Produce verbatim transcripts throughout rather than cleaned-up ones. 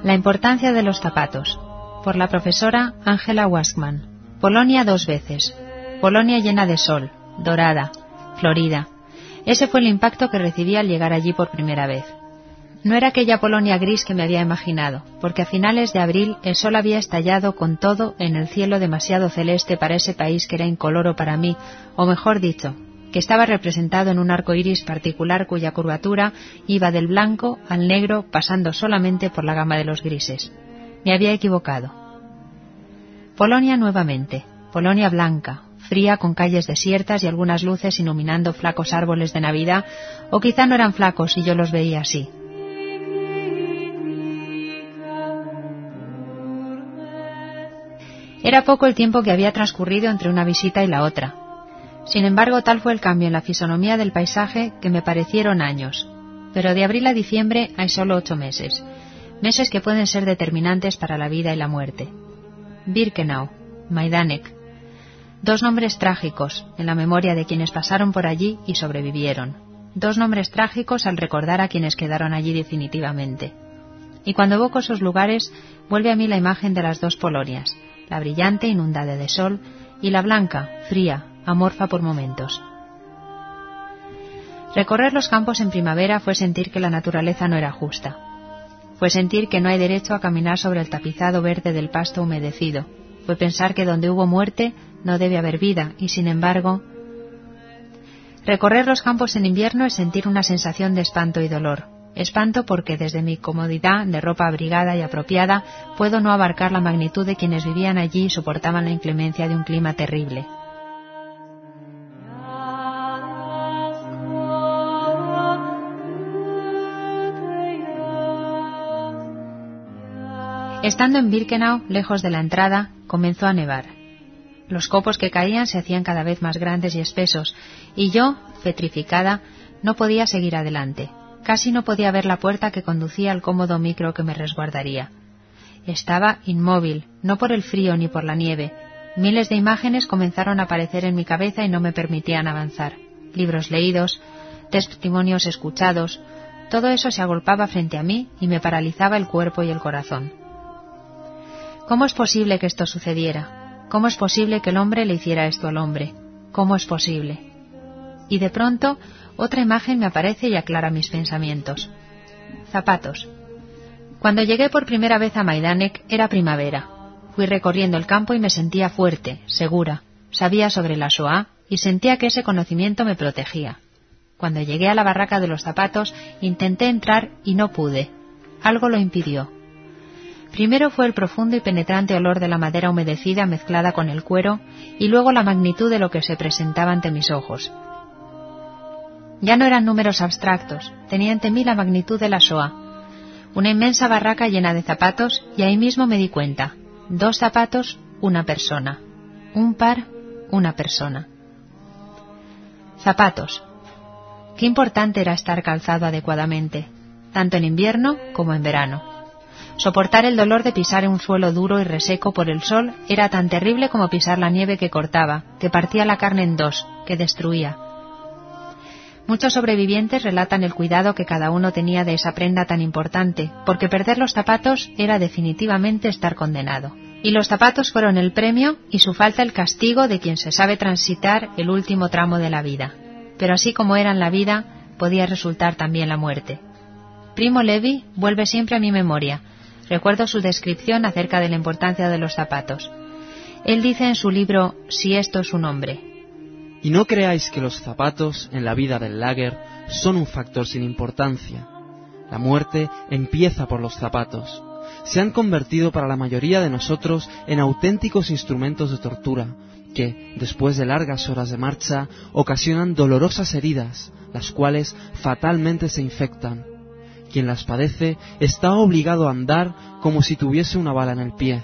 La importancia de los zapatos, por la profesora Angela Waskman. Polonia dos veces. Polonia llena de sol, dorada, florida. Ese fue el impacto que recibí al llegar allí por primera vez. No era aquella Polonia gris que me había imaginado, porque a finales de abril el sol había estallado con todo en el cielo demasiado celeste para ese país que era incoloro para mí, o mejor dicho, que estaba representado en un arco iris particular cuya curvatura iba del blanco al negro pasando solamente por la gama de los grises. Me había equivocado. Polonia nuevamente, Polonia blanca, fría con calles desiertas y algunas luces iluminando flacos árboles de Navidad, o quizá no eran flacos y yo los veía así. Era poco el tiempo que había transcurrido entre una visita y la otra. Sin embargo, tal fue el cambio en la fisonomía del paisaje que me parecieron años. Pero de abril a diciembre hay solo ocho meses. Meses que pueden ser determinantes para la vida y la muerte. Birkenau, Majdanek. Dos nombres trágicos en la memoria de quienes pasaron por allí y sobrevivieron. Dos nombres trágicos al recordar a quienes quedaron allí definitivamente. Y cuando evoco esos lugares, vuelve a mí la imagen de las dos Polonias, la brillante, inundada de sol, y la blanca, fría, amorfa por momentos. Recorrer los campos en primavera fue sentir que la naturaleza no era justa. Fue sentir que no hay derecho a caminar sobre el tapizado verde del pasto humedecido. Fue pensar que donde hubo muerte no debe haber vida, y sin embargo... Recorrer los campos en invierno es sentir una sensación de espanto y dolor. Espanto porque desde mi comodidad de ropa abrigada y apropiada puedo no abarcar la magnitud de quienes vivían allí y soportaban la inclemencia de un clima terrible. Estando en Birkenau, lejos de la entrada, comenzó a nevar. Los copos que caían se hacían cada vez más grandes y espesos, y yo, petrificada, no podía seguir adelante. Casi no podía ver la puerta que conducía al cómodo micro que me resguardaría. Estaba inmóvil, no por el frío ni por la nieve. Miles de imágenes comenzaron a aparecer en mi cabeza y no me permitían avanzar. Libros leídos, testimonios escuchados, todo eso se agolpaba frente a mí y me paralizaba el cuerpo y el corazón. ¿Cómo es posible que esto sucediera? ¿Cómo es posible que el hombre le hiciera esto al hombre? ¿Cómo es posible? Y de pronto, otra imagen me aparece y aclara mis pensamientos. Zapatos. Cuando llegué por primera vez a Majdanek era primavera. Fui recorriendo el campo y me sentía fuerte, segura. Sabía sobre la Shoah y sentía que ese conocimiento me protegía. Cuando llegué a la barraca de los zapatos, intenté entrar y no pude. Algo lo impidió. Primero fue el profundo y penetrante olor de la madera humedecida mezclada con el cuero y luego la magnitud de lo que se presentaba ante mis ojos. Ya no eran números abstractos, tenía ante mí la magnitud de la Shoah. Una inmensa barraca llena de zapatos y ahí mismo me di cuenta. Dos zapatos, una persona. Un par, una persona. Zapatos. Qué importante era estar calzado adecuadamente, tanto en invierno como en verano. Soportar el dolor de pisar un suelo duro y reseco por el sol era tan terrible como pisar la nieve que cortaba, que partía la carne en dos, que destruía. Muchos sobrevivientes relatan el cuidado que cada uno tenía de esa prenda tan importante, porque perder los zapatos era definitivamente estar condenado. Y los zapatos fueron el premio y su falta el castigo de quien se sabe transitar el último tramo de la vida. Pero así como era en la vida, podía resultar también la muerte. Primo Levi vuelve siempre a mi memoria. Recuerdo su descripción acerca de la importancia de los zapatos. Él dice en su libro Si esto es un hombre: y no creáis que los zapatos en la vida del lager son un factor sin importancia. La muerte empieza por los zapatos. Se han convertido para la mayoría de nosotros en auténticos instrumentos de tortura que, después de largas horas de marcha, ocasionan dolorosas heridas, las cuales fatalmente se infectan. Quien las padece está obligado a andar como si tuviese una bala en el pie.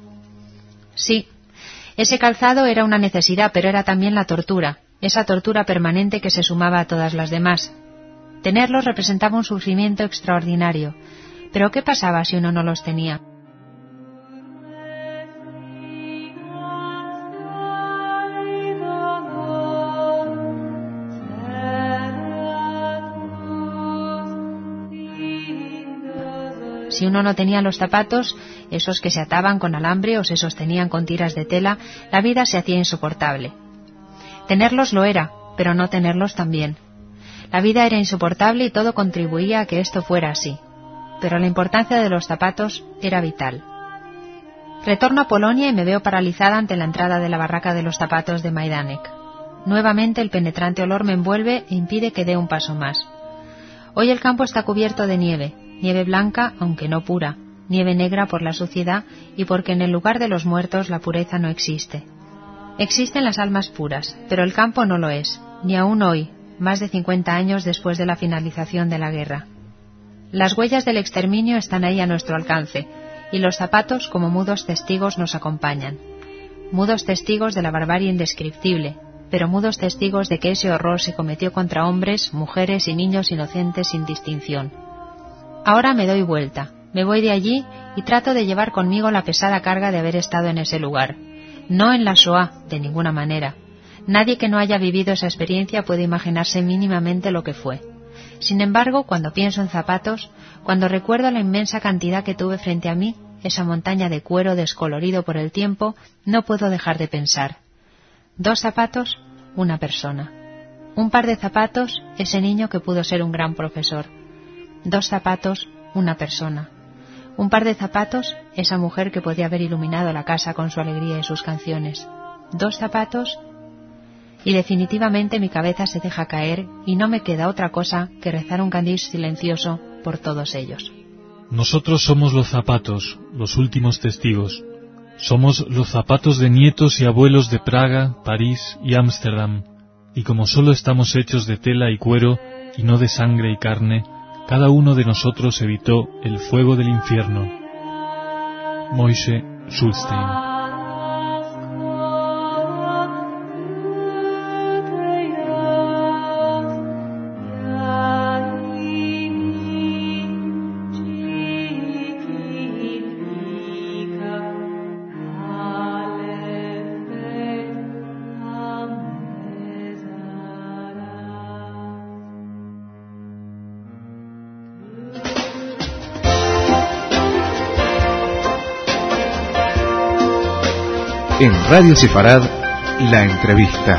Sí, ese calzado era una necesidad, pero era también la tortura, esa tortura permanente que se sumaba a todas las demás. Tenerlos representaba un sufrimiento extraordinario, pero ¿qué pasaba si uno no los tenía? Si uno no tenía los zapatos, esos que se ataban con alambre o se sostenían con tiras de tela, la vida se hacía insoportable. Tenerlos lo era, pero no tenerlos también. La vida era insoportable y todo contribuía a que esto fuera así. Pero la importancia de los zapatos era vital. Retorno a Polonia y me veo paralizada ante la entrada de la barraca de los zapatos de Majdanek. Nuevamente el penetrante olor me envuelve e impide que dé un paso más. Hoy el campo está cubierto de nieve, nieve blanca, aunque no pura, nieve negra por la suciedad y porque en el lugar de los muertos la pureza no existe. Existen las almas puras, pero el campo no lo es, ni aún hoy, más de cincuenta años después de la finalización de la guerra. Las huellas del exterminio están ahí a nuestro alcance, y los zapatos como mudos testigos nos acompañan. Mudos testigos de la barbarie indescriptible, pero mudos testigos de que ese horror se cometió contra hombres, mujeres y niños inocentes sin distinción. Ahora me doy vuelta, me voy de allí y trato de llevar conmigo la pesada carga de haber estado en ese lugar. No en la Shoah, de ninguna manera. Nadie que no haya vivido esa experiencia puede imaginarse mínimamente lo que fue. Sin embargo, cuando pienso en zapatos, cuando recuerdo la inmensa cantidad que tuve frente a mí, esa montaña de cuero descolorido por el tiempo, no puedo dejar de pensar. Dos zapatos, una persona. Un par de zapatos, ese niño que pudo ser un gran profesor. Dos zapatos, una persona. Un par de zapatos, esa mujer que podía haber iluminado la casa con su alegría y sus canciones. Dos zapatos, y definitivamente mi cabeza se deja caer y no me queda otra cosa que rezar un Kaddish silencioso por todos ellos. Nosotros somos los zapatos, los últimos testigos. Somos los zapatos de nietos y abuelos de Praga, París y Ámsterdam, y como solo estamos hechos de tela y cuero, y no de sangre y carne, cada uno de nosotros evitó el fuego del infierno. Moishe Schulstein. En Radio Sefarad, la entrevista.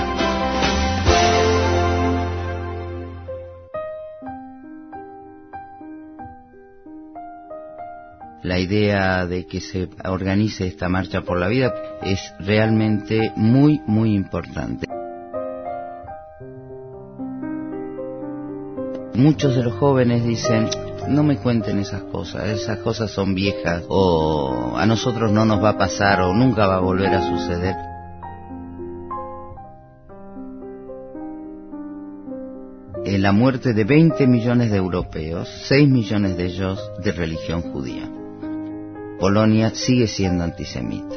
La idea de que se organice esta marcha por la vida es realmente muy, muy importante. Muchos de los jóvenes dicen: no me cuenten esas cosas, esas cosas son viejas, o a nosotros no nos va a pasar, o nunca va a volver a suceder. En la muerte de veinte millones de europeos, seis millones de ellos de religión judía. Polonia sigue siendo antisemita.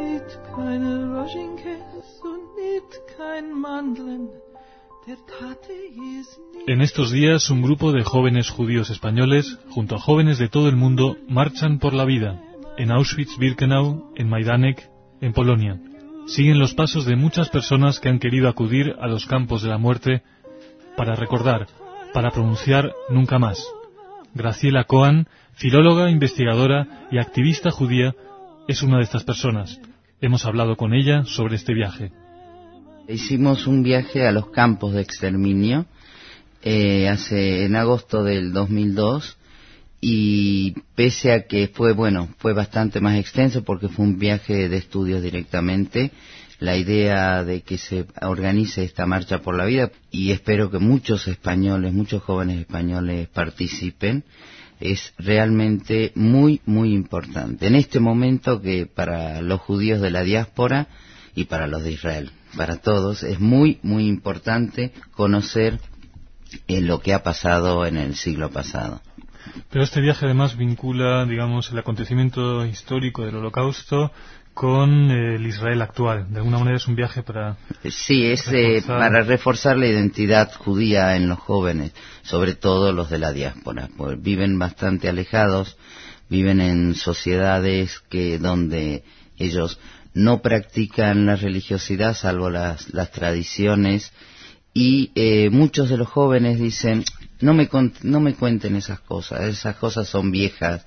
En estos días, un grupo de jóvenes judíos españoles, junto a jóvenes de todo el mundo, marchan por la vida, en Auschwitz-Birkenau, en Majdanek, en Polonia. Siguen los pasos de muchas personas que han querido acudir a los campos de la muerte para recordar, para pronunciar nunca más. Graciela Cohen, filóloga, investigadora y activista judía, es una de estas personas. Hemos hablado con ella sobre este viaje. Hicimos un viaje a los campos de exterminio eh, hace en agosto del dos mil dos, y pese a que fue bueno fue bastante más extenso porque fue un viaje de estudios directamente, la idea de que se organice esta marcha por la vida, y espero que muchos españoles, muchos jóvenes españoles participen, es realmente muy, muy importante. En este momento que para los judíos de la diáspora y para los de Israel, para todos, es muy, muy importante conocer eh, lo que ha pasado en el siglo pasado. Pero este viaje además vincula, digamos, el acontecimiento histórico del Holocausto con eh, el Israel actual. De alguna manera es un viaje para... Sí, es eh, para reforzar la identidad judía en los jóvenes, sobre todo los de la diáspora, porque viven bastante alejados, viven en sociedades que donde ellos no practican la religiosidad salvo las, las tradiciones, y eh, muchos de los jóvenes dicen: no me no me cuenten esas cosas, esas cosas son viejas,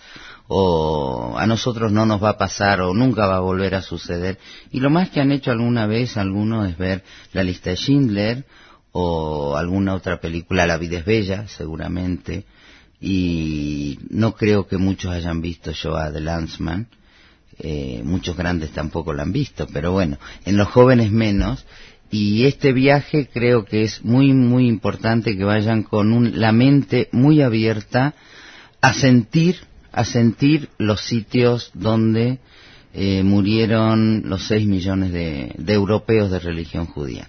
o a nosotros no nos va a pasar, o nunca va a volver a suceder. Y lo más que han hecho alguna vez algunos es ver La lista de Schindler, o alguna otra película, La vida es bella, seguramente, y no creo que muchos hayan visto Shoah de Lanzmann. Eh, muchos grandes tampoco lo han visto, pero bueno, en los jóvenes menos. Y este viaje creo que es muy muy importante que vayan con un, la mente muy abierta a sentir a sentir los sitios donde eh, murieron los seis millones de, de europeos de religión judía.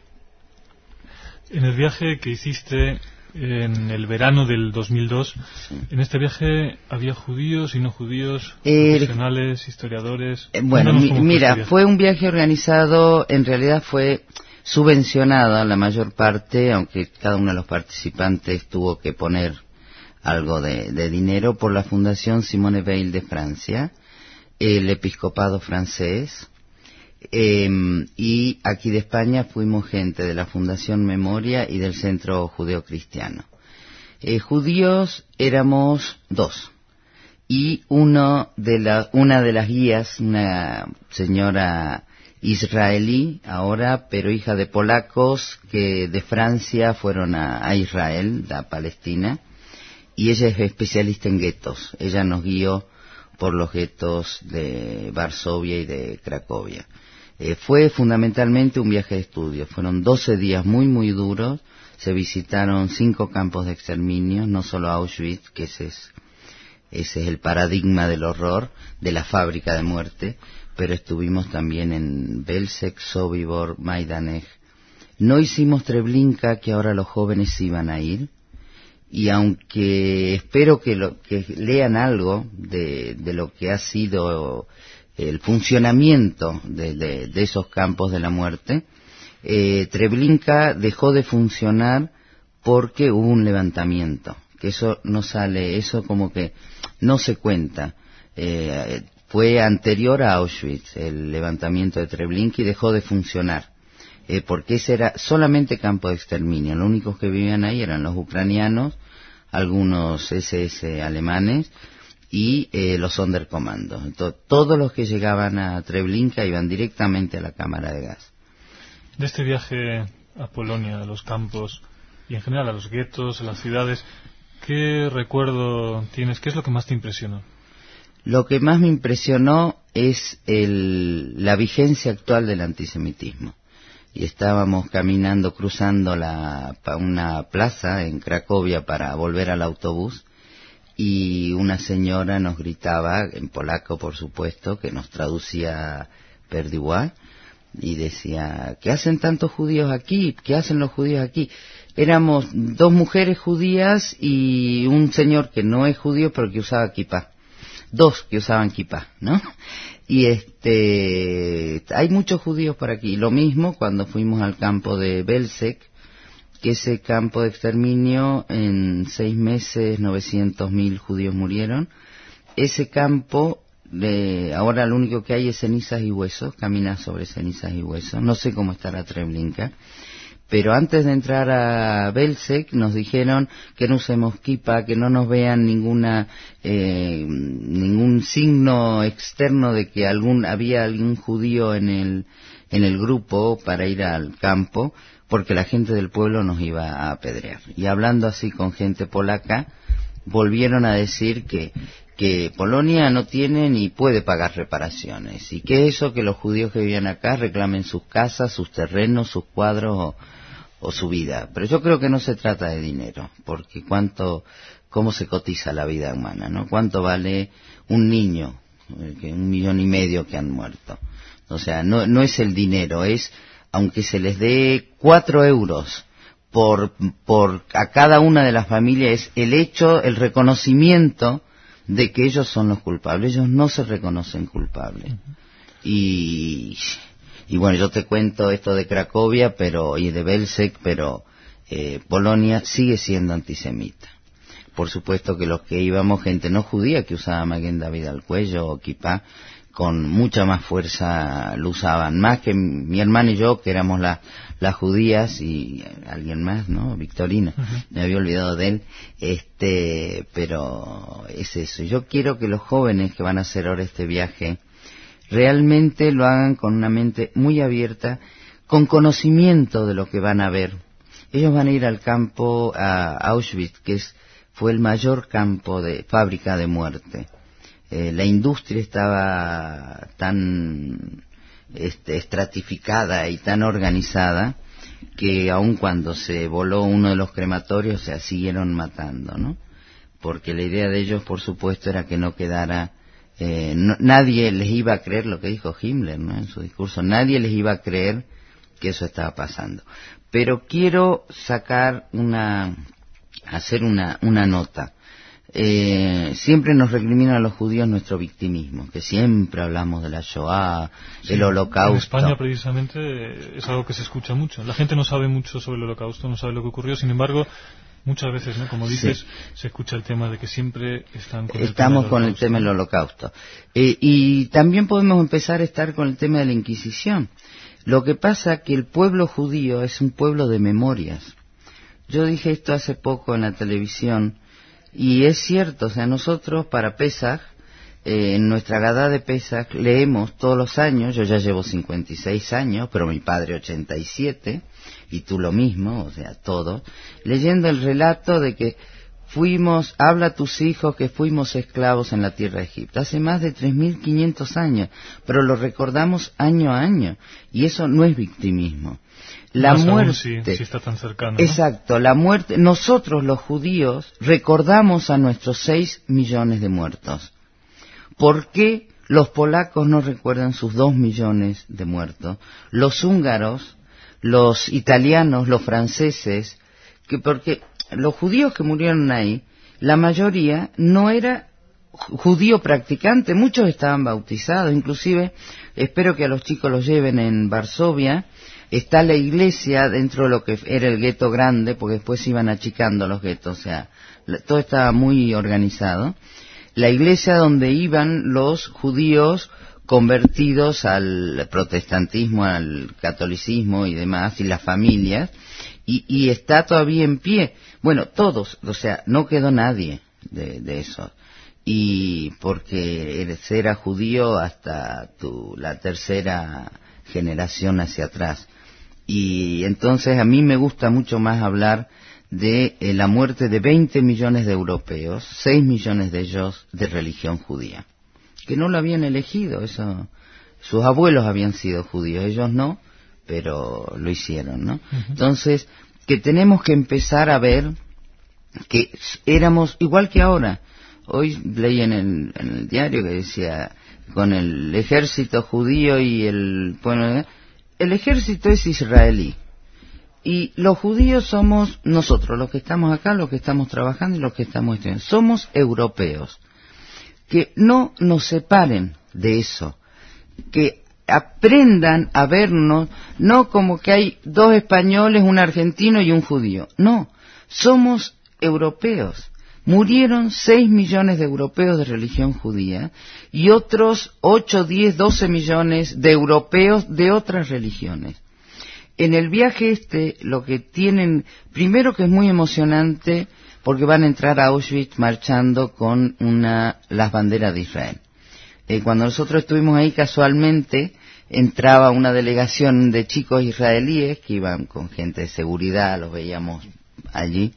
En el viaje que hiciste en el verano del dos mil dos, sí. En este viaje había judíos y no judíos, eh, profesionales, historiadores. Eh, bueno, mi, mira, fue un viaje organizado, en realidad fue subvencionada la mayor parte, aunque cada uno de los participantes tuvo que poner algo de, de dinero, por la Fundación Simone Weil de Francia, el episcopado francés, eh, y aquí de España fuimos gente de la Fundación Memoria y del Centro Judeo Cristiano. Eh, judíos éramos dos, y uno de la, una de las guías, una señora israelí ahora, pero hija de polacos que de Francia fueron a, a Israel, a Palestina, y ella es especialista en guetos. Ella nos guió por los guetos de Varsovia y de Cracovia. Eh, fue fundamentalmente un viaje de estudio. Fueron doce días muy muy duros. Se visitaron cinco campos de exterminio, no solo Auschwitz, que ese es, ese es el paradigma del horror, de la fábrica de muerte, pero estuvimos también en Belzec, Sobibor, Majdanek. No hicimos Treblinka, que ahora los jóvenes iban a ir, y aunque espero que, lo, que lean algo de, de lo que ha sido el funcionamiento de, de, de esos campos de la muerte, eh, Treblinka dejó de funcionar porque hubo un levantamiento, que eso no sale, eso como que no se cuenta. Eh, fue anterior a Auschwitz, el levantamiento de Treblinka, y dejó de funcionar, eh, porque ese era solamente campo de exterminio. Los únicos que vivían ahí eran los ucranianos, algunos ese ese alemanes y eh, los Sonderkommandos. Entonces, todos los que llegaban a Treblinka iban directamente a la cámara de gas. De este viaje a Polonia, a los campos y en general a los guetos, a las ciudades, ¿qué recuerdo tienes? ¿Qué es lo que más te impresionó? Lo que más me impresionó es el, la vigencia actual del antisemitismo. Y estábamos caminando, cruzando la, una plaza en Cracovia para volver al autobús, y una señora nos gritaba, en polaco por supuesto, que nos traducía Perdiwa, y decía: ¿qué hacen tantos judíos aquí? ¿Qué hacen los judíos aquí? Éramos dos mujeres judías y un señor que no es judío pero que usaba kipá. Dos que usaban kipá, ¿no? Y este, hay muchos judíos por aquí. Lo mismo cuando fuimos al campo de Belzec, que ese campo de exterminio, en seis meses novecientos mil judíos murieron. Ese campo, de, ahora lo único que hay es cenizas y huesos, caminas sobre cenizas y huesos. No sé cómo estará Treblinka. Pero antes de entrar a Belzec nos dijeron que no usemos kipá, que no nos vean ninguna eh, ningún signo externo de que algún había algún judío en el en el grupo para ir al campo, porque la gente del pueblo nos iba a apedrear. Y hablando así con gente polaca, volvieron a decir que que Polonia no tiene ni puede pagar reparaciones, y que eso, que los judíos que vivían acá reclamen sus casas, sus terrenos, sus cuadros o, o su vida. Pero yo creo que no se trata de dinero, porque cuánto, cómo se cotiza la vida humana, ¿no? Cuánto vale un niño, que un millón y medio que han muerto. O sea, no, no es el dinero, es, aunque se les dé cuatro euros por, por a cada una de las familias, es el hecho, el reconocimiento de que ellos son los culpables. Ellos no se reconocen culpables. Uh-huh. Y, y bueno, yo te cuento esto de Cracovia pero y de Belzec, pero eh, Polonia sigue siendo antisemita. Por supuesto que los que íbamos, gente no judía que usaba Maguen David al cuello o kipá, con mucha más fuerza lo usaban, más que mi hermana y yo, que éramos la, las judías, y alguien más, ¿no? Victorino, uh-huh. Me había olvidado de él, este, pero es eso. Yo quiero que los jóvenes que van a hacer ahora este viaje realmente lo hagan con una mente muy abierta, con conocimiento de lo que van a ver. Ellos van a ir al campo, a Auschwitz, que es, fue el mayor campo de fábrica de muerte. Eh, la industria estaba tan este, estratificada y tan organizada que aun cuando se voló uno de los crematorios, se siguieron matando, ¿no? Porque la idea de ellos, por supuesto, era que no quedara... Eh, no, nadie les iba a creer lo que dijo Himmler, ¿no? En su discurso, nadie les iba a creer que eso estaba pasando. Pero quiero sacar una... hacer una, una nota. Eh, siempre nos recriminan a los judíos nuestro victimismo, que siempre hablamos de la Shoah, sí, el Holocausto. En España precisamente es algo que se escucha mucho. La gente no sabe mucho sobre el Holocausto, no sabe lo que ocurrió, sin embargo, muchas veces, ¿no? Como dices, sí, se escucha el tema de que siempre están con Estamos el con el tema del Holocausto. Eh, y también podemos empezar a estar con el tema de la Inquisición. Lo que pasa es que el pueblo judío es un pueblo de memorias. Yo dije esto hace poco en la televisión, y es cierto, o sea, nosotros para Pesaj, eh, en nuestra Gadá de Pesaj, leemos todos los años, yo ya llevo cincuenta y seis años, pero mi padre ochenta y siete, y tú lo mismo, o sea, todo, leyendo el relato de que fuimos, habla a tus hijos que fuimos esclavos en la tierra de Egipto, hace más de tres mil quinientos años, pero lo recordamos año a año, y eso no es victimismo. La Más muerte, aún si, si está tan cercano, ¿no? Exacto, la muerte, nosotros los judíos recordamos a nuestros seis millones de muertos. ¿Por qué los polacos no recuerdan sus dos millones de muertos? Los húngaros, los italianos, los franceses, que porque los judíos que murieron ahí, la mayoría no era judío practicante, muchos estaban bautizados, inclusive espero que a los chicos los lleven en Varsovia. Está la iglesia dentro de lo que era el gueto grande, porque después iban achicando los guetos, o sea, todo estaba muy organizado. La iglesia donde iban los judíos convertidos al protestantismo, al catolicismo y demás, y las familias, y, y está todavía en pie. Bueno, todos, o sea, no quedó nadie de, de eso. Y porque eres, era judío hasta tu, la tercera generación hacia atrás. Y entonces a mí me gusta mucho más hablar de eh, la muerte de veinte millones de europeos, seis millones de ellos de religión judía, que no lo habían elegido, eso, sus abuelos habían sido judíos, ellos no, pero lo hicieron, ¿no? Uh-huh. Entonces, que tenemos que empezar a ver que éramos igual que ahora. Hoy leí en el, en el diario que decía, con el ejército judío y el... bueno, el ejército es israelí, y los judíos somos nosotros, los que estamos acá, los que estamos trabajando y los que estamos estudiando. Somos europeos. Que no nos separen de eso, que aprendan a vernos, no como que hay dos españoles, un argentino y un judío. No, somos europeos. Murieron seis millones de europeos de religión judía y otros ocho, diez, doce millones de europeos de otras religiones. En el viaje este, lo que tienen, primero que es muy emocionante, porque van a entrar a Auschwitz marchando con una las banderas de Israel. Eh, cuando nosotros estuvimos ahí, casualmente, entraba una delegación de chicos israelíes que iban con gente de seguridad, los veíamos allí,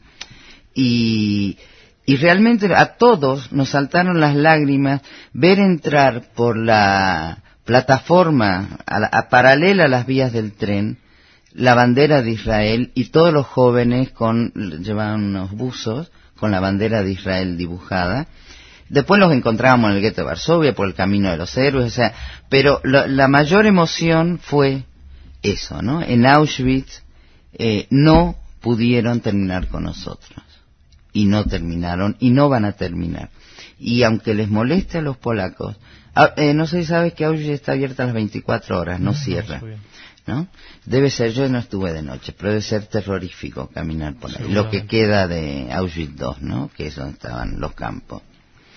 y... Y realmente a todos nos saltaron las lágrimas ver entrar por la plataforma a la, a paralela a las vías del tren la bandera de Israel, y todos los jóvenes con llevaban unos buzos con la bandera de Israel dibujada. Después los encontrábamos en el gueto de Varsovia por el camino de los héroes, o sea, pero lo, la mayor emoción fue eso, ¿no? En Auschwitz eh, no pudieron terminar con nosotros. Y no terminaron, y no van a terminar. Y aunque les moleste a los polacos, eh, no sé si sabes que Auschwitz está abierta a las veinticuatro horas, no, no cierra, ¿no? Debe ser, yo no estuve de noche, pero debe ser terrorífico caminar por ahí. Lo que queda de Auschwitz dos, ¿no? Que es donde estaban los campos.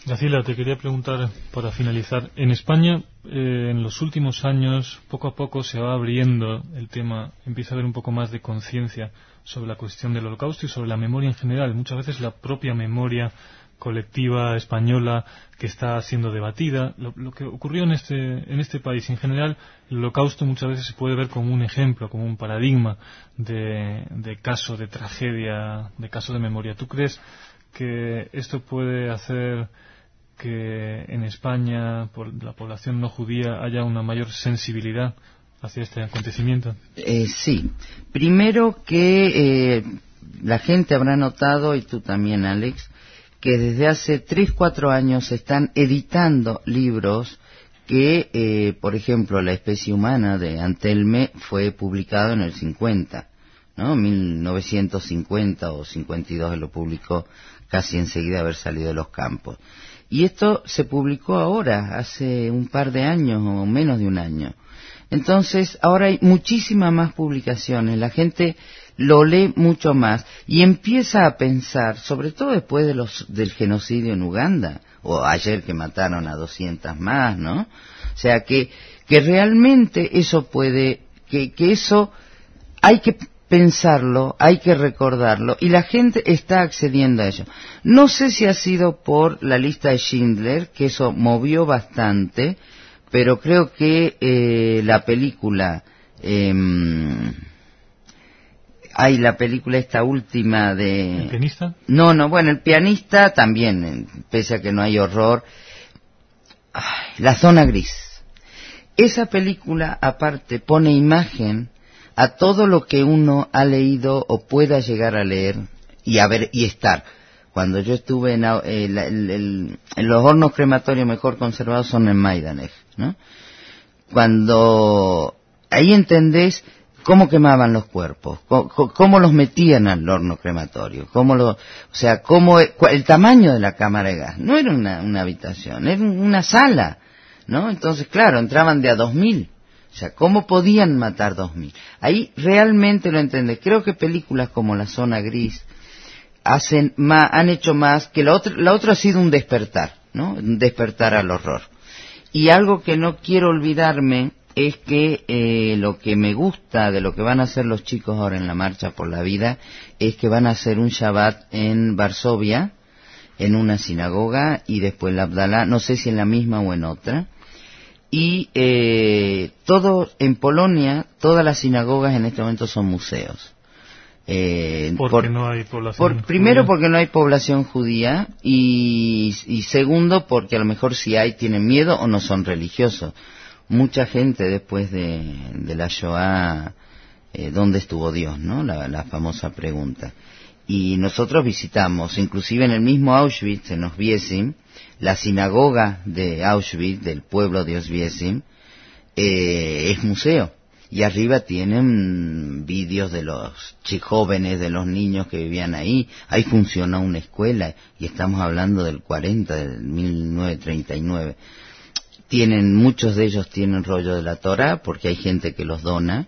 Graciela, te quería preguntar para finalizar. En España, eh, en los últimos años, poco a poco se va abriendo el tema, empieza a haber un poco más de conciencia sobre la cuestión del Holocausto y sobre la memoria en general. Muchas veces la propia memoria colectiva española que está siendo debatida. Lo, lo que ocurrió en este, en este país en general, el Holocausto muchas veces se puede ver como un ejemplo, como un paradigma de, de caso de tragedia, de caso de memoria. ¿Tú crees que esto puede hacer que en España, por la población no judía, haya una mayor sensibilidad hacia este acontecimiento? Eh, sí. Primero que eh, la gente habrá notado, y tú también, Alex, que desde hace tres, cuatro años se están editando libros que, eh, por ejemplo, La especie humana de Antelme fue publicado en el cincuenta, ¿no? mil novecientos cincuenta o cincuenta y dos lo publicó casi enseguida de haber salido de los campos. Y esto se publicó ahora, hace un par de años o menos de un año. Entonces, ahora hay muchísimas más publicaciones, la gente lo lee mucho más y empieza a pensar, sobre todo después de los del genocidio en Uganda, o ayer que mataron a doscientas más, ¿no? O sea, que, que realmente eso puede, que, que eso hay que pensarlo, hay que recordarlo, y la gente está accediendo a ello. No sé si ha sido por la lista de Schindler, que eso movió bastante, pero creo que eh, la película, eh, hay la película esta última de... ¿El pianista? No, no, bueno, el pianista también, pese a que no hay horror. Ay, La zona gris. Esa película, aparte, pone imagen a todo lo que uno ha leído o pueda llegar a leer y a ver y estar. Cuando yo estuve en, el, el, el, en los hornos crematorios mejor conservados son en Majdanek, ¿no? Cuando ahí entendés cómo quemaban los cuerpos, cómo, cómo los metían al horno crematorio, cómo lo, o sea, cómo el tamaño de la cámara de gas. No era una, una habitación, era una sala, ¿no? Entonces, claro, entraban de a dos mil. O sea, ¿cómo podían matar dos mil? Ahí realmente lo entendés. Creo que películas como La zona gris hacen más, han hecho más que la otra. La otra ha sido un despertar, ¿no? Un despertar al horror. Y algo que no quiero olvidarme es que eh, lo que me gusta de lo que van a hacer los chicos ahora en la Marcha por la Vida es que van a hacer un Shabbat en Varsovia, en una sinagoga, y después la Abdalá, no sé si en la misma o en otra. Y eh, todo en Polonia, todas las sinagogas en este momento son museos. Eh, porque por, no hay población por, judía. Primero porque no hay población judía y, y segundo porque a lo mejor si hay tienen miedo o no son religiosos. Mucha gente después de, de la Shoah, eh, ¿dónde estuvo Dios? ¿No? La, la famosa pregunta. Y nosotros visitamos, inclusive en el mismo Auschwitz, en Oswiecim, la sinagoga de Auschwitz, del pueblo de Oswiecim, eh, es museo. Y arriba tienen vídeos de los jóvenes, de los niños que vivían ahí. Ahí funcionó una escuela, y estamos hablando del cuarenta, del mil novecientos treinta y nueve. Tienen, muchos de ellos tienen rollo de la Torá, porque hay gente que los dona,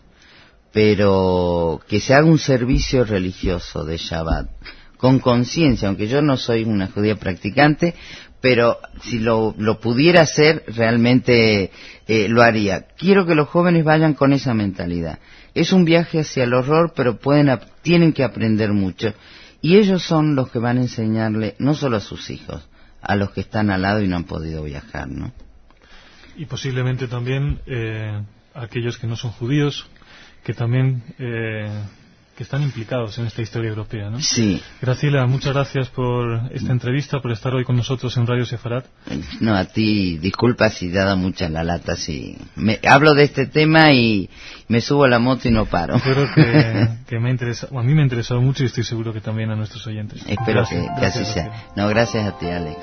pero que se haga un servicio religioso de Shabbat, con conciencia, aunque yo no soy una judía practicante, pero si lo, lo pudiera hacer, realmente eh, lo haría. Quiero que los jóvenes vayan con esa mentalidad. Es un viaje hacia el horror, pero pueden tienen que aprender mucho. Y ellos son los que van a enseñarle, no solo a sus hijos, a los que están al lado y no han podido viajar, ¿no? Y posiblemente también eh, a aquellos que no son judíos, que también... Eh, que están implicados en esta historia europea, ¿no? Sí. Graciela, muchas gracias por esta entrevista, por estar hoy con nosotros en Radio Sefarad. No, a ti, disculpa si te ha dado mucha la lata, si me, hablo de este tema y me subo a la moto y no paro. Espero que, que me interesa, a mí me ha interesado mucho y estoy seguro que también a nuestros oyentes. Espero gracias, que, que gracias, así sea. gracias. No, gracias a ti, Alex.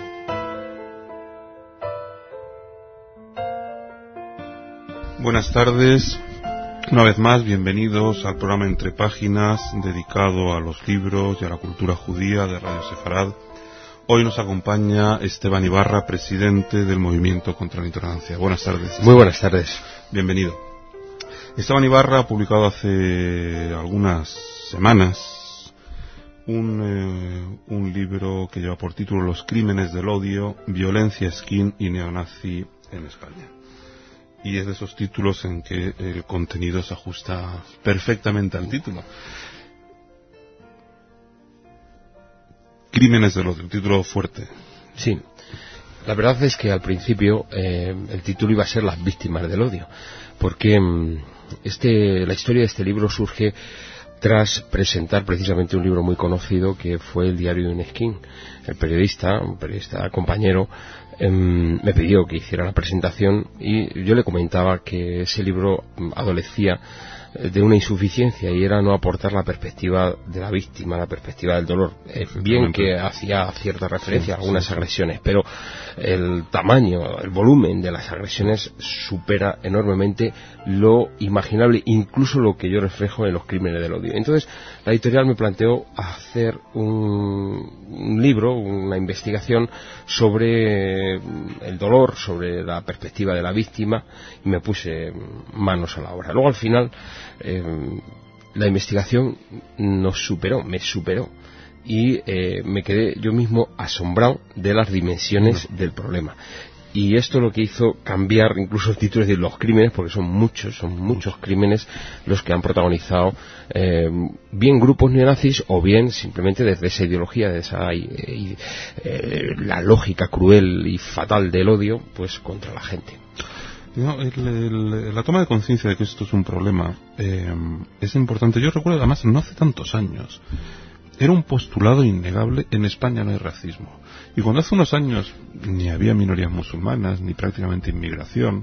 Buenas tardes. Una vez más, bienvenidos al programa Entre Páginas, dedicado a los libros y a la cultura judía de Radio Sefarad. Hoy nos acompaña Esteban Ibarra, presidente del Movimiento contra la Intolerancia. Buenas tardes. Muy buenas tardes. Bienvenido. Esteban Ibarra ha publicado hace algunas semanas un, eh, un libro que lleva por título Los crímenes del odio, violencia, skin y neonazi en España. Y es de esos títulos en que el contenido se ajusta perfectamente al título. Crímenes del odio, un título fuerte. Sí, la verdad es que al principio eh, el título iba a ser Las víctimas del odio, porque este, la historia de este libro surge tras presentar precisamente un libro muy conocido que fue El diario de un esquín. El periodista, un periodista compañero, eh, me pidió que hiciera la presentación y yo le comentaba que ese libro adolecía de una insuficiencia y era no aportar la perspectiva de la víctima, la perspectiva del dolor. Eh, bien que hacía cierta referencia a algunas agresiones, pero el tamaño, el volumen de las agresiones supera enormemente lo imaginable, incluso lo que yo reflejo en Los crímenes del odio. Entonces, la editorial me planteó hacer un, un libro, una investigación sobre el dolor, sobre la perspectiva de la víctima, y me puse manos a la obra. Luego, al final, Eh, la investigación nos superó, me superó y eh, me quedé yo mismo asombrado de las dimensiones del problema. Y esto lo que hizo cambiar incluso el título de Los crímenes, porque son muchos, son muchos crímenes los que han protagonizado eh, bien grupos neonazis o bien simplemente desde esa ideología, de esa eh, eh, la lógica cruel y fatal del odio, pues contra la gente. No, el, el, la toma de conciencia de que esto es un problema eh, es importante. Yo recuerdo, además, no hace tantos años, era un postulado innegable: en España no hay racismo. Y cuando hace unos años ni había minorías musulmanas, ni prácticamente inmigración,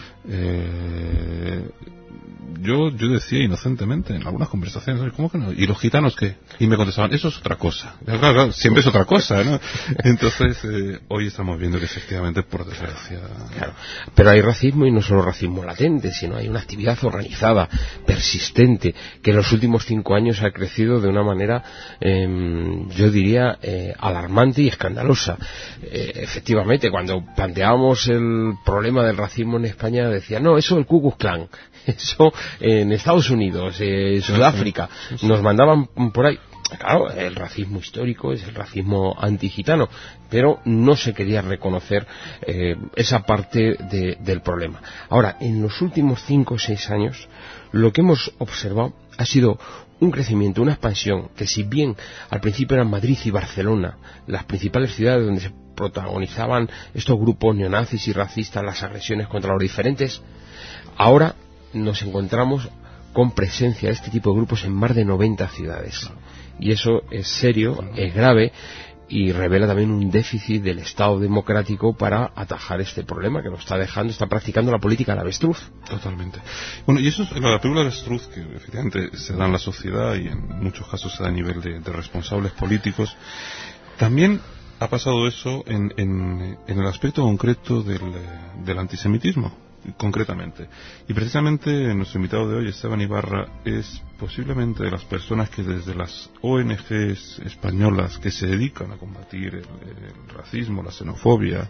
eh, yo yo decía inocentemente en algunas conversaciones, ¿cómo que no? ¿Y los gitanos qué? Y me contestaban, eso es otra cosa. Claro, claro, siempre es otra cosa, ¿no? Entonces, eh, hoy estamos viendo que efectivamente, por desgracia... Claro, pero hay racismo, y no solo racismo latente, sino hay una actividad organizada, persistente, que en los últimos cinco años ha crecido de una manera, eh, yo diría, eh, alarmante y escandalosa. Eh, efectivamente, cuando planteábamos el problema del racismo en España, decía, no, eso del Ku Klux Klan, eso en Estados Unidos, eh, Sudáfrica, nos mandaban por ahí. Claro, el racismo histórico es el racismo antigitano, pero no se quería reconocer eh, esa parte de, del problema. Ahora, en los últimos cinco o seis años, lo que hemos observado ha sido un crecimiento, una expansión, que si bien al principio eran Madrid y Barcelona las principales ciudades donde se protagonizaban estos grupos neonazis y racistas, las agresiones contra los diferentes, ahora nos encontramos con presencia de este tipo de grupos en más de noventa ciudades. Y eso es serio, es grave, y revela también un déficit del Estado democrático para atajar este problema que lo está dejando, está practicando la política del avestruz. Totalmente. Bueno, y eso es la película del avestruz, que efectivamente se da en la sociedad y en muchos casos se da a nivel de, de responsables políticos. También ha pasado eso en, en, en el aspecto concreto del, del antisemitismo, concretamente. Y precisamente nuestro invitado de hoy, Esteban Ibarra, es posiblemente de las personas que desde las O N Ges españolas que se dedican a combatir el, el racismo, la xenofobia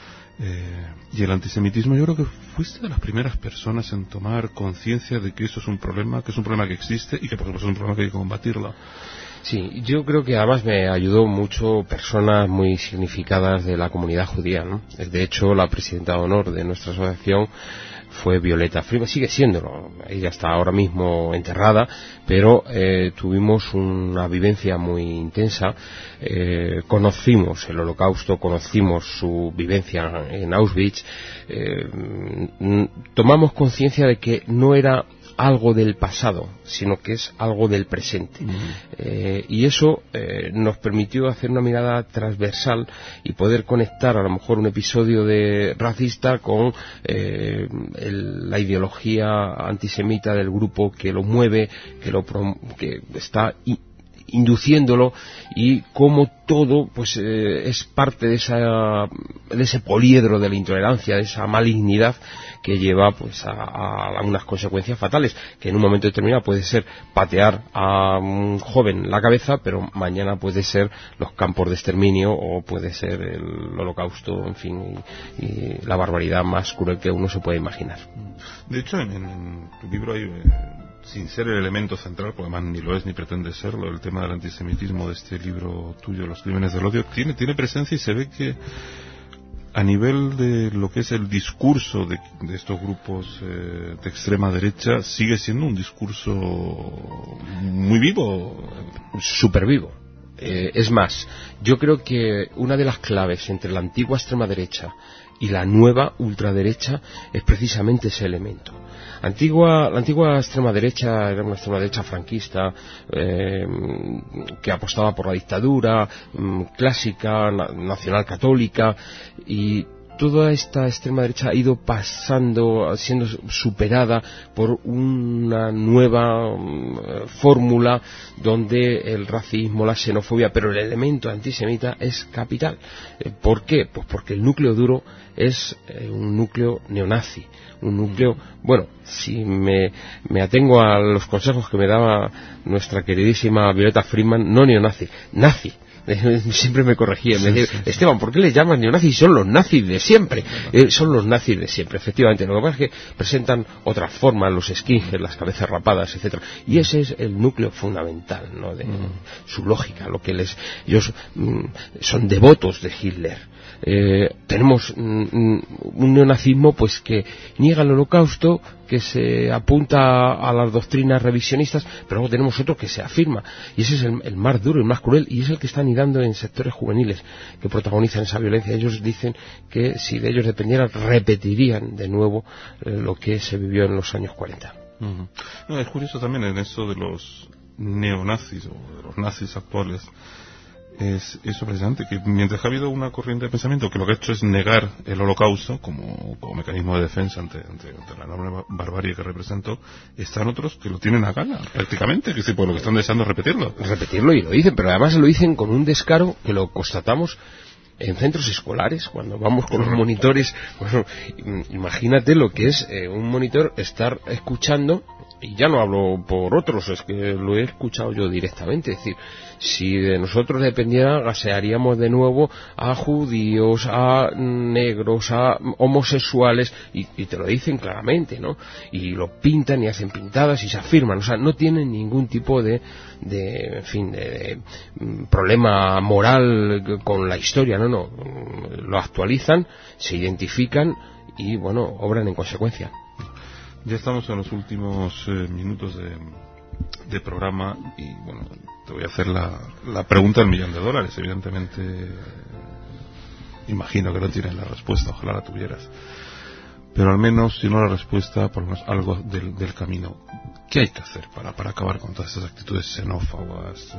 eh, y el antisemitismo, yo creo que fuiste de las primeras personas en tomar conciencia de que eso es un problema, que es un problema que existe y que por supuesto es un problema que hay que combatirlo. Sí, yo creo que además me ayudó mucho personas muy significadas de la comunidad judía, ¿no? De hecho, la presidenta de honor de nuestra asociación fue Violeta Friedman, sigue siéndolo, ella está ahora mismo enterrada, pero eh, tuvimos una vivencia muy intensa, eh, conocimos el Holocausto, conocimos su vivencia en Auschwitz, eh, tomamos conciencia de que no era algo del pasado, sino que es algo del presente. Uh-huh. Eh, y eso eh, nos permitió hacer una mirada transversal y poder conectar a lo mejor un episodio de racista con eh, el, la ideología antisemita del grupo que lo mueve, que lo que está i, induciéndolo, y cómo todo pues eh, es parte de esa de ese poliedro de la intolerancia, de esa malignidad que lleva pues a, a unas consecuencias fatales, que en un momento determinado puede ser patear a un joven la cabeza, pero mañana puede ser los campos de exterminio o puede ser el Holocausto, en fin, y, y la barbaridad más cruel que uno se puede imaginar. De hecho, en, en tu libro hay eh, sin ser el elemento central, porque además ni lo es ni pretende serlo, el tema del antisemitismo de este libro tuyo, Los crímenes del odio, tiene, tiene presencia y se ve que a nivel de lo que es el discurso de, de estos grupos eh, de extrema derecha, sigue siendo un discurso muy vivo. Súper vivo. Eh, es más, yo creo que una de las claves entre la antigua extrema derecha y la nueva ultraderecha es precisamente ese elemento. Antigua, la antigua extrema derecha era una extrema derecha franquista eh, que apostaba por la dictadura mm, clásica, na, nacional católica, y toda esta extrema derecha ha ido pasando, siendo superada por una nueva um, fórmula donde el racismo, la xenofobia, pero el elemento antisemita es capital. ¿Por qué? Pues porque el núcleo duro es eh, un núcleo neonazi, un núcleo, bueno, si me, me atengo a los consejos que me daba nuestra queridísima Violeta Friedman, no neonazi, nazi. Siempre me corregía, me decía, sí, sí, Esteban, ¿por qué les llaman neonazis? Son los nazis de siempre. Eh, son los nazis de siempre, efectivamente. Lo que pasa es que presentan otras formas, los skinheads, las cabezas rapadas, etcétera. Y ese es el núcleo fundamental, ¿no? De mm. su lógica, lo que les, ellos mm, son devotos de Hitler. Eh, tenemos mm, un neonazismo pues que niega el holocausto, que se apunta a las doctrinas revisionistas, pero luego tenemos otro que se afirma, y ese es el, el más duro, el más cruel, y es el que está anidando en sectores juveniles que protagonizan esa violencia. Ellos dicen que si de ellos dependiera repetirían de nuevo eh, lo que se vivió en los años cuarenta. Uh-huh. No, es curioso también en eso de los neonazis o de los nazis actuales. Es eso precisamente, que mientras ha habido una corriente de pensamiento que lo que ha hecho es negar el holocausto como, como mecanismo de defensa ante, ante, ante la enorme barbarie que representó, están otros que lo tienen a gana, prácticamente, que sí, por lo que están deseando repetirlo. Repetirlo y lo dicen, pero además lo dicen con un descaro que lo constatamos en centros escolares, cuando vamos con los monitores. Bueno, imagínate lo que es eh, un monitor estar escuchando, y ya no hablo por otros, es que lo he escuchado yo directamente, es decir, si de nosotros dependiera, gasearíamos de nuevo a judíos, a negros, a homosexuales, y, y te lo dicen claramente, ¿no? Y lo pintan y hacen pintadas y se afirman, o sea, no tienen ningún tipo de, de en fin, de, de problema moral con la historia, no, no, lo actualizan, se identifican y, bueno, obran en consecuencia. Ya estamos en los últimos eh, minutos de, de programa y, bueno, te voy a hacer la, la pregunta del millón de dólares. Evidentemente, imagino que no tienes la respuesta, ojalá la tuvieras. Pero al menos, si no la respuesta, por lo menos algo del, del camino. ¿Qué hay que hacer para, para acabar con todas estas actitudes xenófobas,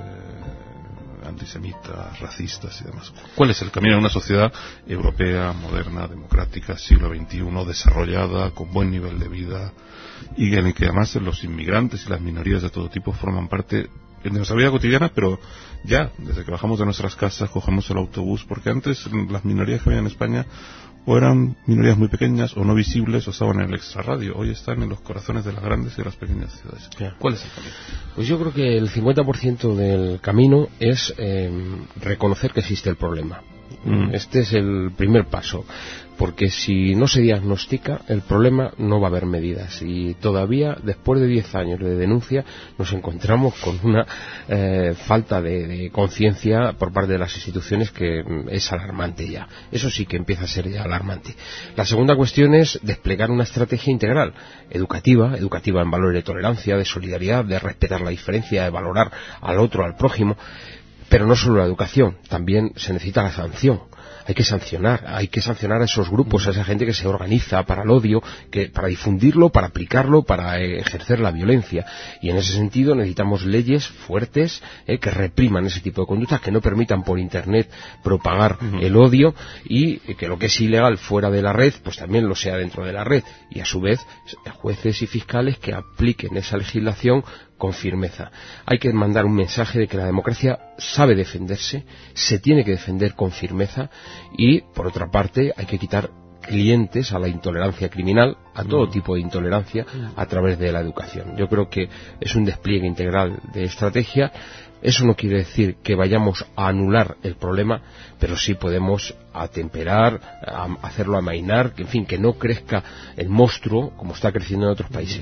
eh, antisemitas, racistas y demás? ¿Cuál es el camino de una sociedad europea, moderna, democrática, siglo veintiuno, desarrollada, con buen nivel de vida, y en el que además los inmigrantes y las minorías de todo tipo forman parte de nuestra vida cotidiana, pero ya, desde que bajamos de nuestras casas, cogemos el autobús, porque antes las minorías que había en España o eran minorías muy pequeñas o no visibles o estaban en el extrarradio. Hoy están en los corazones de las grandes y de las pequeñas ciudades. Yeah. ¿Cuál es el camino? Pues yo creo que el cincuenta por ciento del camino es eh, reconocer que existe el problema. Mm. Este es el primer paso, porque si no se diagnostica el problema no va a haber medidas, y todavía después de diez años de denuncia nos encontramos con una eh, falta de, de conciencia por parte de las instituciones que mm, es alarmante ya. Eso sí que empieza a ser ya alarmante. La segunda cuestión es desplegar una estrategia integral, educativa, educativa en valores de tolerancia, de solidaridad, de respetar la diferencia, de valorar al otro, al prójimo. Pero no solo la educación, también se necesita la sanción. Hay que sancionar, hay que sancionar a esos grupos, a esa gente que se organiza para el odio, que para difundirlo, para aplicarlo, para eh, ejercer la violencia. Y en ese sentido necesitamos leyes fuertes eh, que repriman ese tipo de conductas, que no permitan por Internet propagar uh-huh. el odio, y eh, que lo que es ilegal fuera de la red, pues también lo sea dentro de la red. Y a su vez, jueces y fiscales que apliquen esa legislación con firmeza. Hay que mandar un mensaje de que la democracia sabe defenderse, se tiene que defender con firmeza, y por otra parte hay que quitar clientes a la intolerancia criminal, a todo tipo de intolerancia, a través de la educación. Yo creo que es un despliegue integral de estrategia. Eso no quiere decir que vayamos a anular el problema, pero sí podemos atemperar, a hacerlo amainar, que en fin, que no crezca el monstruo como está creciendo en otros países.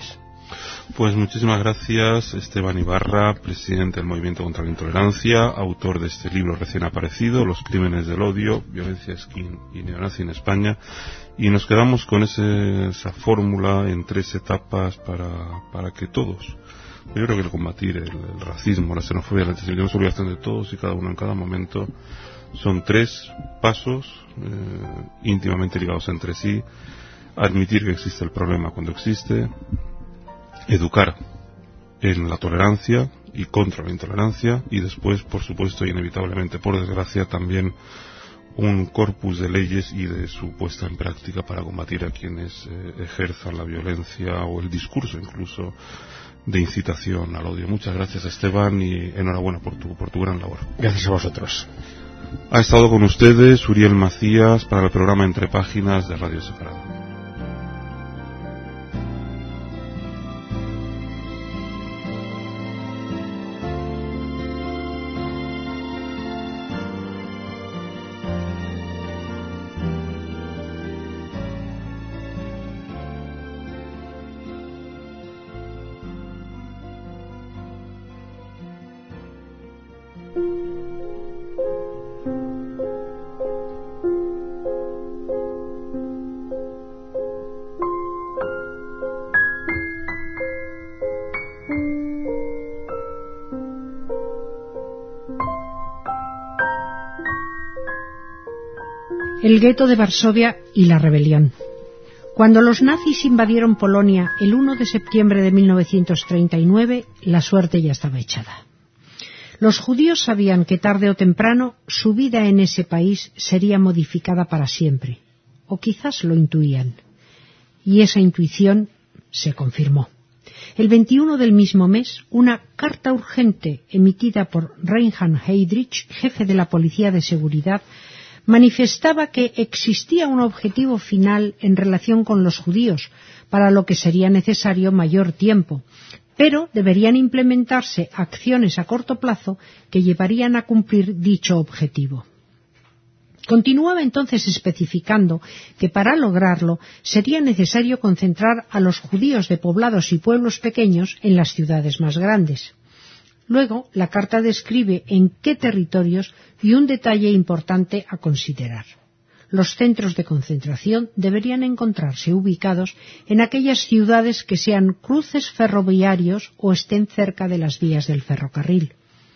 Pues muchísimas gracias, Esteban Ibarra, presidente del Movimiento contra la Intolerancia, autor de este libro recién aparecido, Los crímenes del odio, violencia y neonazi en España. Y nos quedamos con ese, esa fórmula en tres etapas para, para que todos, yo creo que el combatir el, el racismo, la xenofobia, la antisemitismo es obligación de todos y cada uno en cada momento. Son tres pasos eh, íntimamente ligados entre sí: admitir que existe el problema cuando existe, educar en la tolerancia y contra la intolerancia, y después, por supuesto, y inevitablemente, por desgracia, también un corpus de leyes y de su puesta en práctica para combatir a quienes eh, ejerzan la violencia o el discurso incluso de incitación al odio. Muchas gracias, Esteban, y enhorabuena por tu, por tu gran labor. Gracias a vosotros. Ha estado con ustedes Uriel Macías para el programa Entre Páginas de Radio Sefarad. El gueto de Varsovia y la rebelión. Cuando los nazis invadieron Polonia el uno de septiembre de mil novecientos treinta y nueve, la suerte ya estaba echada. Los judíos sabían que tarde o temprano su vida en ese país sería modificada para siempre, o quizás lo intuían. Y esa intuición se confirmó. El veintiuno del mismo mes, una carta urgente emitida por Reinhard Heydrich, jefe de la Policía de Seguridad, manifestaba que existía un objetivo final en relación con los judíos, para lo que sería necesario mayor tiempo, pero deberían implementarse acciones a corto plazo que llevarían a cumplir dicho objetivo. Continuaba entonces especificando que para lograrlo sería necesario concentrar a los judíos de poblados y pueblos pequeños en las ciudades más grandes. Luego, la carta describe en qué territorios y un detalle importante a considerar. Los centros de concentración deberían encontrarse ubicados en aquellas ciudades que sean cruces ferroviarios o estén cerca de las vías del ferrocarril.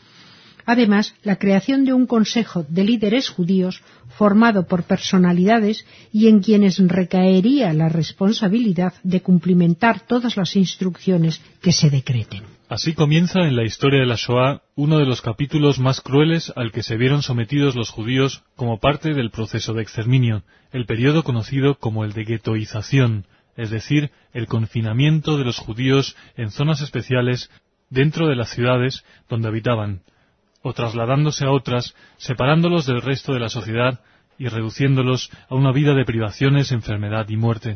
Además, la creación de un consejo de líderes judíos formado por personalidades y en quienes recaería la responsabilidad de cumplimentar todas las instrucciones que se decreten. Así comienza en la historia de la Shoah uno de los capítulos más crueles al que se vieron sometidos los judíos como parte del proceso de exterminio, el periodo conocido como el de guetoización, es decir, el confinamiento de los judíos en zonas especiales dentro de las ciudades donde habitaban, o trasladándose a otras, separándolos del resto de la sociedad y reduciéndolos a una vida de privaciones, enfermedad y muerte.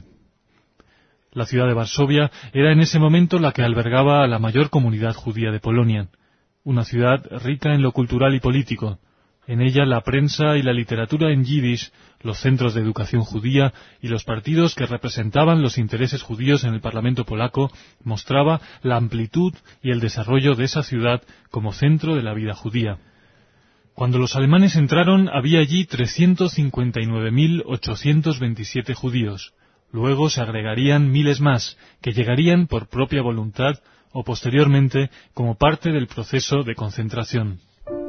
La ciudad de Varsovia era en ese momento la que albergaba a la mayor comunidad judía de Polonia, una ciudad rica en lo cultural y político. En ella la prensa y la literatura en yiddish, los centros de educación judía y los partidos que representaban los intereses judíos en el Parlamento polaco mostraba la amplitud y el desarrollo de esa ciudad como centro de la vida judía. Cuando los alemanes entraron había allí trescientos cincuenta y nueve mil ochocientos veintisiete judíos. Luego se agregarían miles más, que llegarían por propia voluntad o posteriormente como parte del proceso de concentración.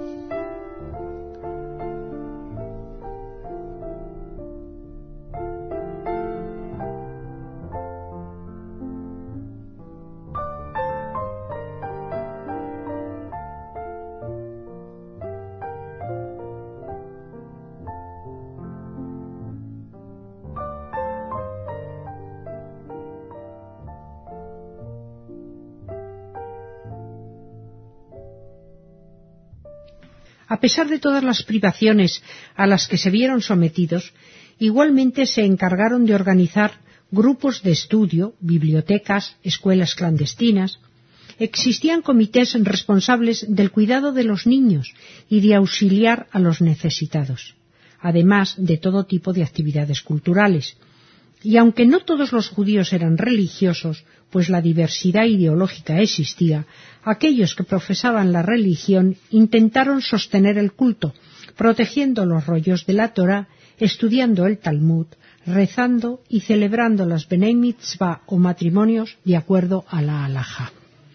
A pesar de todas las privaciones a las que se vieron sometidos, igualmente se encargaron de organizar grupos de estudio, bibliotecas, escuelas clandestinas. Existían comités responsables del cuidado de los niños y de auxiliar a los necesitados, además de todo tipo de actividades culturales. Y aunque no todos los judíos eran religiosos, pues la diversidad ideológica existía, aquellos que profesaban la religión intentaron sostener el culto, protegiendo los rollos de la Torá, estudiando el Talmud, rezando y celebrando las Benei Mitzvah o matrimonios de acuerdo a la halajá.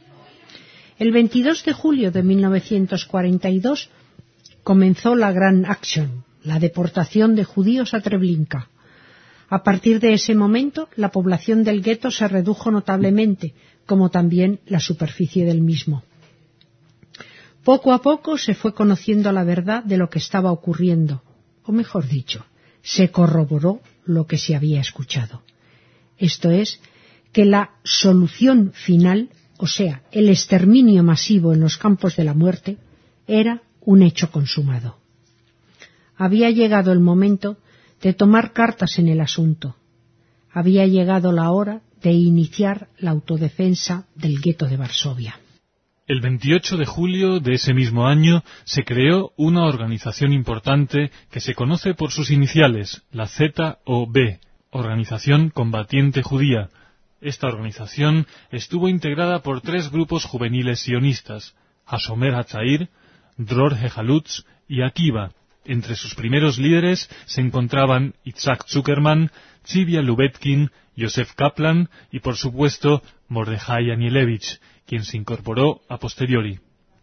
El veintidós de julio de mil novecientos cuarenta y dos comenzó la Gran Acción, la deportación de judíos a Treblinka. A partir de ese momento, la población del gueto se redujo notablemente, como también la superficie del mismo. Poco a poco se fue conociendo la verdad de lo que estaba ocurriendo, o mejor dicho, se corroboró lo que se había escuchado. Esto es, que la solución final, o sea, el exterminio masivo en los campos de la muerte, era un hecho consumado. Había llegado el momento de tomar cartas en el asunto. Había llegado la hora de iniciar la autodefensa del gueto de Varsovia. El veintiocho de julio de ese mismo año se creó una organización importante que se conoce por sus iniciales, la Z O B, Organización Combatiente Judía. Esta organización estuvo integrada por tres grupos juveniles sionistas, Hashomer Hatzair, Dror Hejalutz y Akiva. Entre sus primeros líderes se encontraban Itzhak Zuckerman, Tzivia Lubetkin, Yosef Kaplan y, por supuesto, Mordejai Anielewicz, quien se incorporó a posteriori.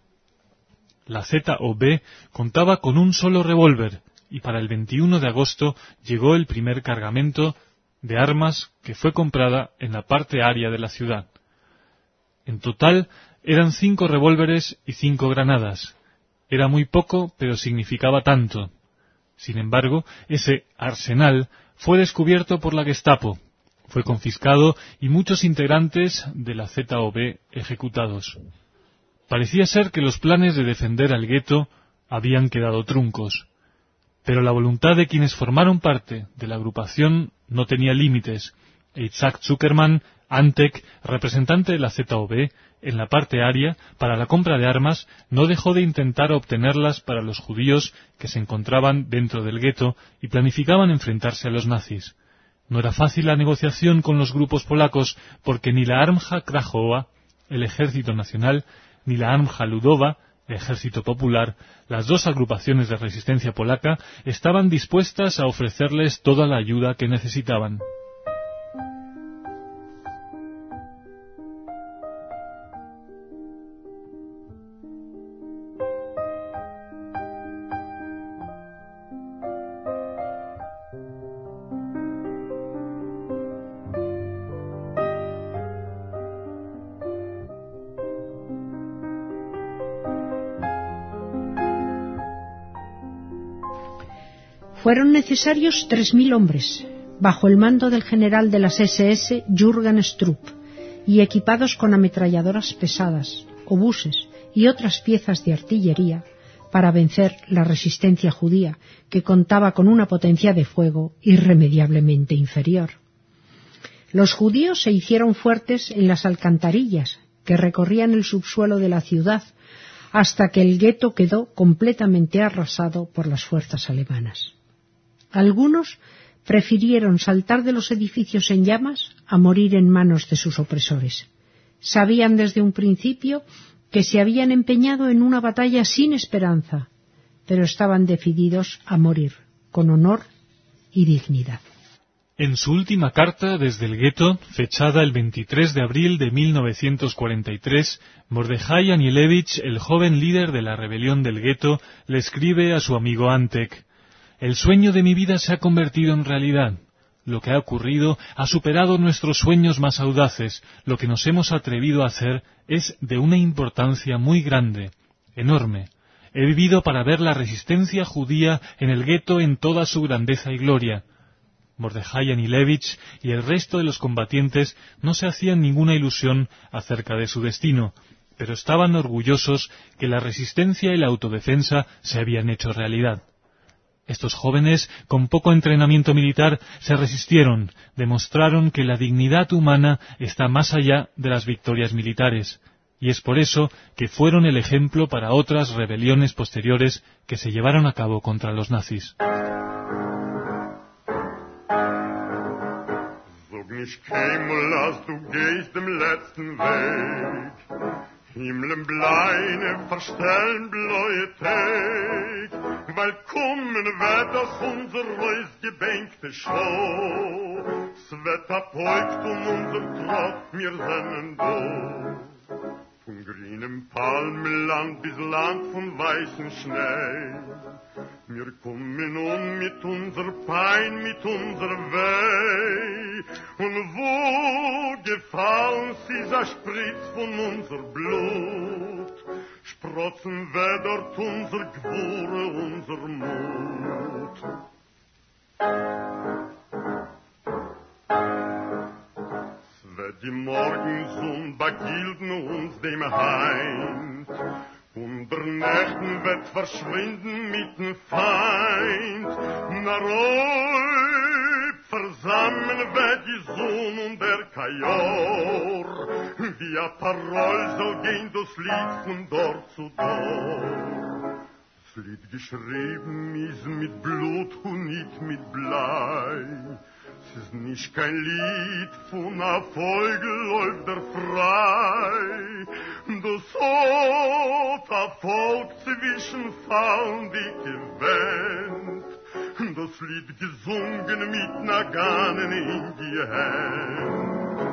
La Z O B contaba con un solo revólver y para el veintiuno de agosto llegó el primer cargamento de armas que fue comprada en la parte aria de la ciudad. En total eran cinco revólveres y cinco granadas. Era muy poco, pero significaba tanto. Sin embargo, ese arsenal fue descubierto por la Gestapo, fue confiscado y muchos integrantes de la Z O B ejecutados. Parecía ser que los planes de defender al gueto habían quedado truncos, pero la voluntad de quienes formaron parte de la agrupación no tenía límites, e Itzhak Zuckerman, Antek, representante de la Z O B, en la parte aria, para la compra de armas, no dejó de intentar obtenerlas para los judíos que se encontraban dentro del gueto y planificaban enfrentarse a los nazis. No era fácil la negociación con los grupos polacos porque ni la Armja Krajowa, el ejército nacional, ni la Armja Ludowa, el ejército popular, las dos agrupaciones de resistencia polaca, estaban dispuestas a ofrecerles toda la ayuda que necesitaban. Fueron necesarios tres mil hombres, bajo el mando del general de las S S, Jürgen Strupp, y equipados con ametralladoras pesadas, obuses y otras piezas de artillería, para vencer la resistencia judía, que contaba con una potencia de fuego irremediablemente inferior. Los judíos se hicieron fuertes en las alcantarillas, que recorrían el subsuelo de la ciudad, hasta que el gueto quedó completamente arrasado por las fuerzas alemanas. Algunos prefirieron saltar de los edificios en llamas a morir en manos de sus opresores. Sabían desde un principio que se habían empeñado en una batalla sin esperanza, pero estaban decididos a morir con honor y dignidad. En su última carta desde el gueto, fechada el veintitrés de abril de mil novecientos cuarenta y tres, Mordejai Anielewicz, el joven líder de la rebelión del gueto, le escribe a su amigo Antek: «El sueño de mi vida se ha convertido en realidad. Lo que ha ocurrido ha superado nuestros sueños más audaces. Lo que nos hemos atrevido a hacer es de una importancia muy grande, enorme. He vivido para ver la resistencia judía en el gueto en toda su grandeza y gloria». Mordejai Anielewicz y el resto de los combatientes no se hacían ninguna ilusión acerca de su destino, pero estaban orgullosos que la resistencia y la autodefensa se habían hecho realidad. Estos jóvenes, con poco entrenamiento militar, se resistieron, demostraron que la dignidad humana está más allá de las victorias militares, y es por eso que fueron el ejemplo para otras rebeliones posteriores que se llevaron a cabo contra los nazis. nicht keinmal, als du gehst dem letzten Weg. Himmeln bleine, verstellen bläue Tag, weil kommen wird doch unser reusgebänkte Show. Das Wetter beugt um unser Trott, wir sinnen do. Von grünem Palmenland bis Land von weißen Schnee. Wir kommen um mit unser Pein, mit unser Weh. Und wo gefallen sie, so spritzt von unser Blut, sprotzen wir dort unser Gewurre, unser Mut. Es wird die Morgensonne begilden uns dem Heind, und der Nächten wird verschwinden mit dem Feind. Na Räub versammeln wird die Sonne und der Kajor, wie a Parol soll gehen das Lied von dort zu dort. Das Lied geschrieben ist mit Blut und nicht mit Blei. Es ist nicht kein Lied von a Vogel läuft er frei. Das hat a Volk zwischen fallen dicke Wend. Das Lied gesungen mit Naganen in die Hand.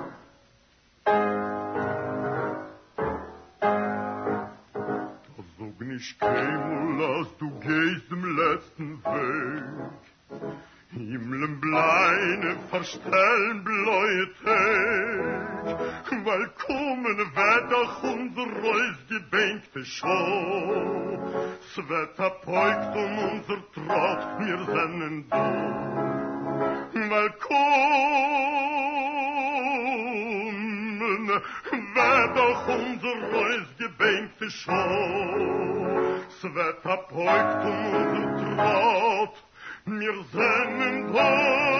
Da sog nicht keinmal, als du gehst dem letzten Weg. Himmeln bleine, verstellen bläue Tag, weil kommen wird doch unser reusgebänkte Show. Das Wetter beugt um unser Trott, wir sinnen do. Weil kommen wird doch unser reusgebänkte Show. Das Wetter beugt um unser Trott, mir seinen Tod.